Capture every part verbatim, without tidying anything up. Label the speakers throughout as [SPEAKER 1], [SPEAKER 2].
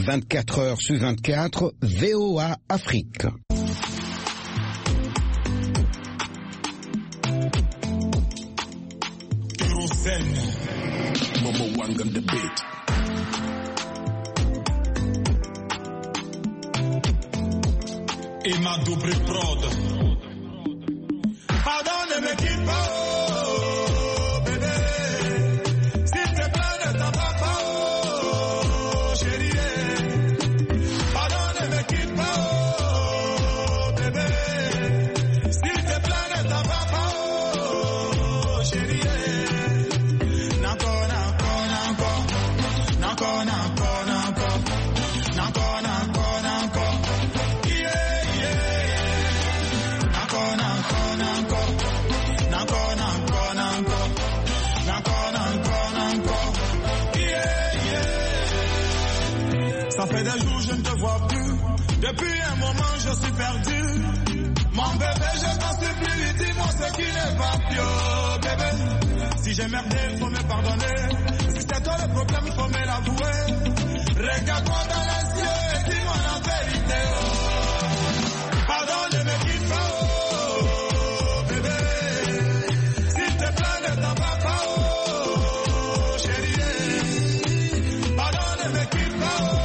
[SPEAKER 1] vingt-quatre heures sur vingt-quatre, V O A Afrique.
[SPEAKER 2] Momo Wangam the beat. Et ma double prod. Pardon, ne me quitte pas, oh, bébé. S'il te plaît, ne t'en va pas, oh, chérie. Pardon, ne me quitte pas, oh, bébé. S'il te plaît, ne t'en va pas, oh, chérie. Ça fait des jours je ne te vois plus. Depuis un moment je suis perdu. Mon bébé je t'en supplie, dis-moi ce qui n'est pas pire, bébé. Si j'ai merdé, il faut me pardonner. Si c'est toi le problème, il faut me l'avouer. Regarde-moi dans les yeux et dis-moi la vérité. Oh. Pardon, ne me quitte pas, oh, bébé. S'il te plaît, ne t'en va pas, oh, chérie. Pardon, ne me quitte pas, oh.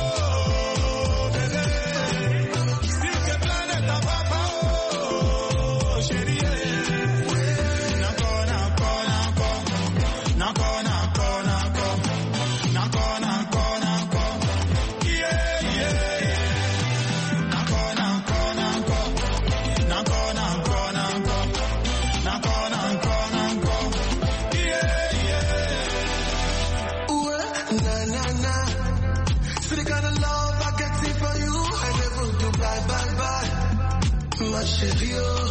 [SPEAKER 3] Chérie,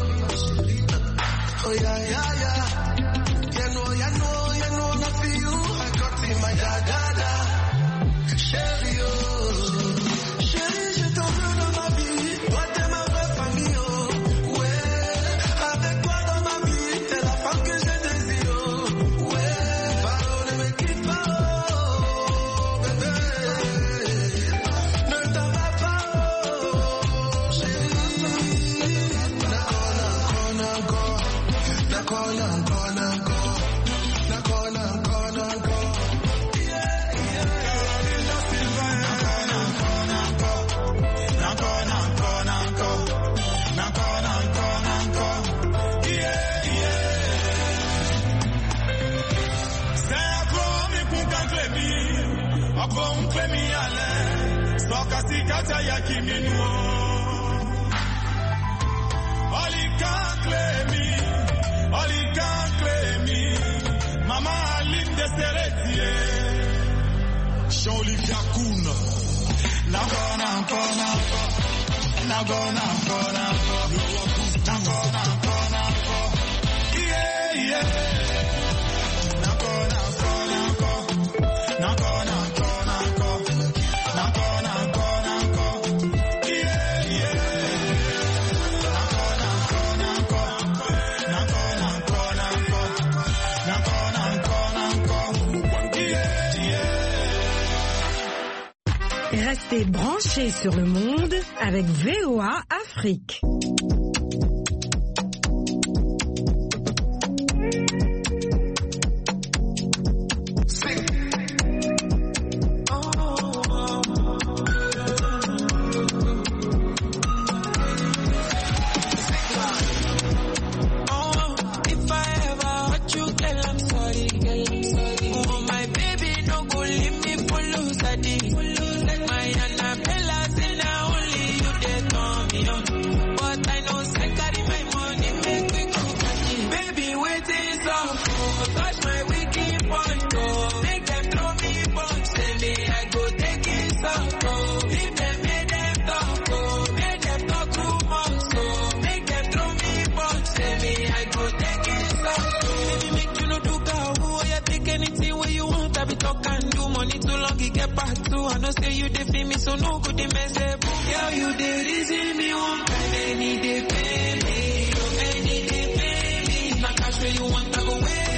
[SPEAKER 3] oh yeah, yeah, yeah. You know, you know, you know, not for you. I got in my da da da. Chérie, oh, chérie, je t'en veux dans ma vie. Toi, t'es ma vraie famille, oh. Ouais, avec toi dans ma vie, t'es la femme que je désire, oh. Ouais, pardon, ne me quitte pas, oh, bébé. Ne t'en va pas, oh, chérie.
[SPEAKER 2] Akon klemi ale, soka sikata ya kiminuo. Olika klemi, olika klemi, mama alim de seretie. Jean-Olivia Koun. Nagona, nagona, nagona, nagona, nagona, nagona, yeah, yeah. Nagona, nagona, nagona.
[SPEAKER 4] Restez branchés sur le monde avec V O A Afrique.
[SPEAKER 5] I know say you dey feel me, so no good dey mess up. Girl, you dey reason me one kind, any day pay me, any day pay me. If na cash where you want, I go wait.